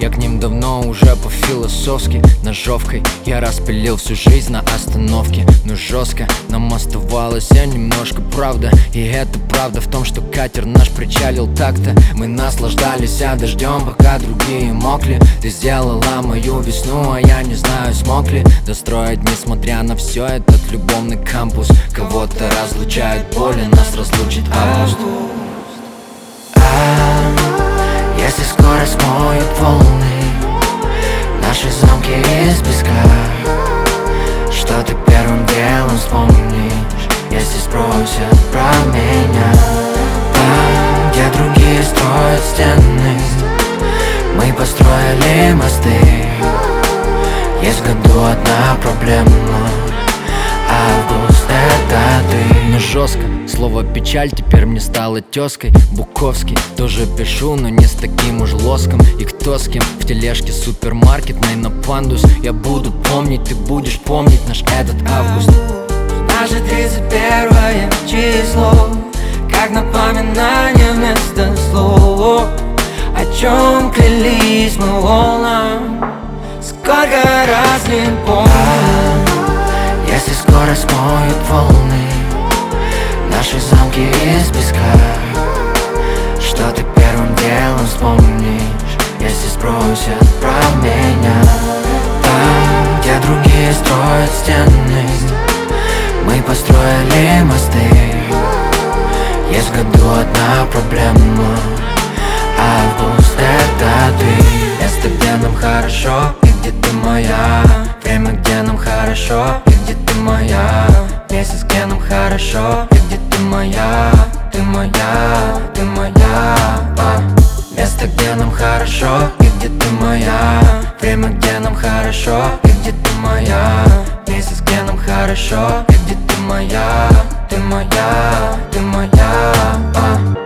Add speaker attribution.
Speaker 1: Я к ним давно уже по-философски ножовкой я распилил всю жизнь на остановке. Но жестко нам оставалось немножко правда. И это правда в том, что катер наш причалил так-то. Мы наслаждались дождем, пока другие мокли. Ты сделала мою весну, а я не знаю, смог ли достроить, несмотря на все, этот любовный кампус. Кого-то разлучает боль, нас разлучит август.
Speaker 2: Если скоро смоют волны наши замки из песка, что ты первым делом вспомнишь, если спросят про меня? Там, где другие строят стены, мы построили мосты. Есть в году одна проблема: август — это ты.
Speaker 1: Но жестко, слово печаль теперь мне стало тезкой. Буковский тоже пишу, но не с таким уж лоском. И кто с кем в тележке супермаркетной на пандус. Я буду помнить, ты будешь помнить наш этот август.
Speaker 2: Наше 31 число, как напоминание вместо слов. О чем клялись мы волнам, сколько раз не помню. Если скоро смоют волны наши замки из песка, что ты первым делом вспомнишь, если спросят про меня? Там, где другие строят стены, мы построили мосты. Есть в году одна проблема: август — это ты. Место, где нам хорошо, и где ты моя. Время, где нам хорошо, и где ты моя. Месяц, где нам хорошо, и где ты моя. Ты моя, ты моя. Место, где нам хорошо, и где ты моя. Время, где нам хорошо, и где ты моя. Месяц, где нам хорошо, и где ты моя. Ты моя, ты моя.